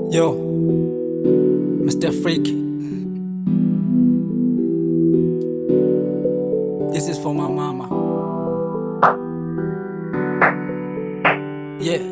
Yo, Mr. Freaky. This is for my mama. Yeah.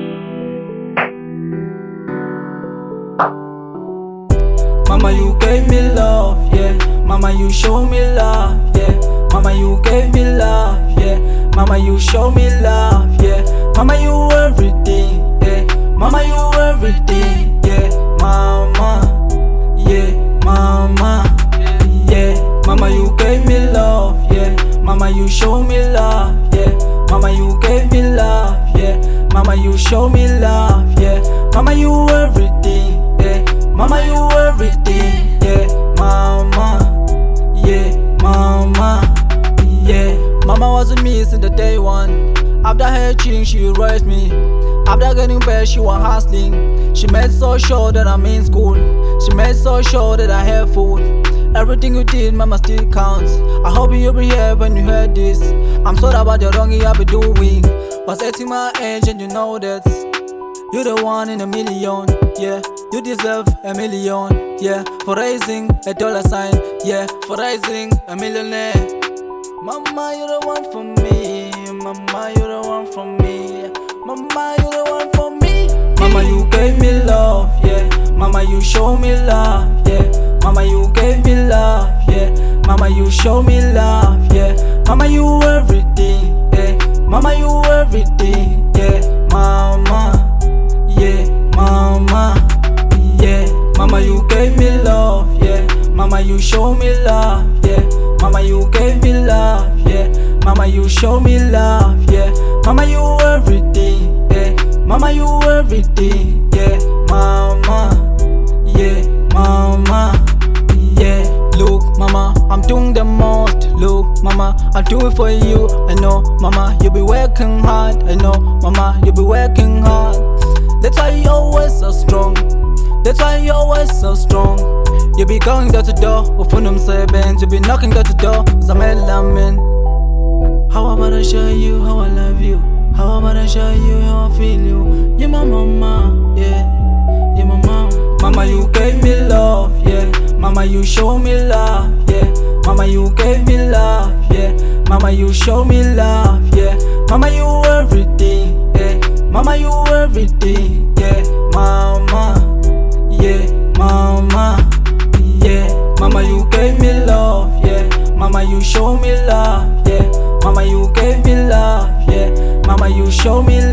Mama, you gave me love, yeah. Mama, you show me love, yeah. Mama, you gave me love, yeah. Mama, you show me love, yeah. Mama, you everything, yeah. Mama, you everything, yeah. Mama, yeah. Mama, yeah. Mama, you gave me love, yeah. Mama, you show me love, yeah. Mama, you gave me love, yeah. Mama, you show me love, yeah. Mama, you everything, yeah. Mama, you everything, yeah. Mama, yeah. Mama, yeah. Mama wasn't me since the day one. After her cheating, she raised me. After getting back, she was hustling. She made so sure that I'm in school. She made so sure that I have food. Everything you did, mama, still counts. I hope you'll be here when you hear this. I'm sorry about the wrong I've been doing. Was 18 my age and you know that you're the one in a million, yeah. You deserve a million, yeah. For raising a dollar sign, yeah. For raising a millionaire. Mama, you're the one for me. Mama, you're the one for me. Mama, you're the one for me. Mama, you gave me love, yeah. Mama, you show me love, yeah. Mama, you gave me love, yeah. Mama, you show me love, yeah. Mama, you everything, yeah. Mama, you everything, yeah. Mama, yeah. Mama, yeah. Mama, you gave me love, yeah. Mama, you show me love, yeah. Mama, you gave me love, yeah. Mama, you show me love, yeah. Mama, you everything, yeah. Mama, you everything, yeah. Mama, yeah. Mama, yeah. Look, mama, I'm doing the most. Look, mama, I'll do it for you. I know, mama, you be working hard. I know, mama, you be working hard. That's why you always so strong. That's why you always so strong. You be going door to door, open them sevens. You be knocking door to door, Zamelamin. How about I show you how I love you? How about I show you how I feel you? You're my mama, yeah. You're my mom. Mama, you gave me love, yeah. Mama, you show me love, yeah. Mama, you gave me love, yeah. Mama, you show me love, yeah. Mama, you everything, yeah. Mama, you everything, yeah. Mama, yeah. Mama, yeah. Mama, you gave me love, yeah. Mama, you show me love, yeah. Mama, you gave me love, yeah. Mama, you show me